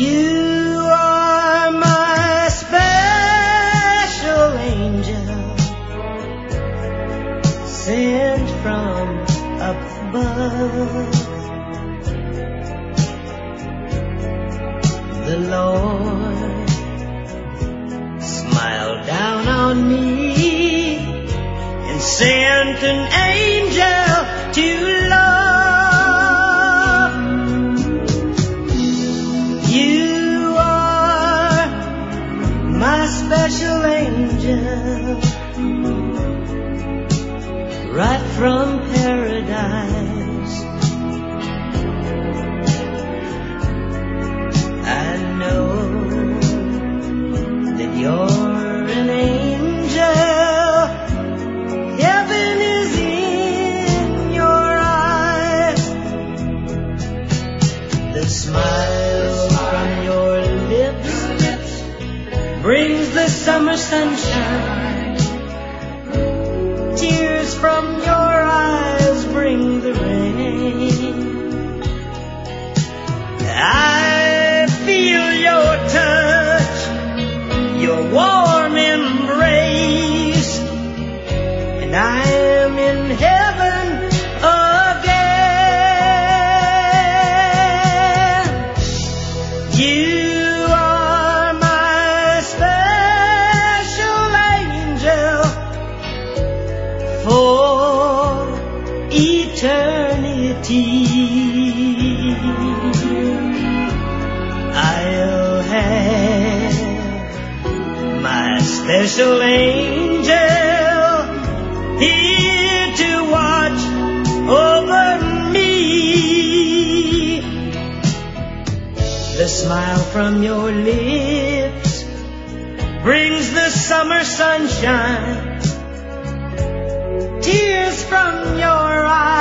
You are my special angel, sent from up above. The Lord smiled down on me and sent an angel to love. You are my special angel, right from paradise. I know that you're an angel. Heaven is in your eyes. The smile from your lips brings the summer sunshine. Tears from your eyes bring the rain. I feel your touch, your warm embrace, and I am in heaven again. You are my special angel for eternity. I'll have my special angel here to watch over me. The smile from your lips brings the summer sunshine. Tears from your eyes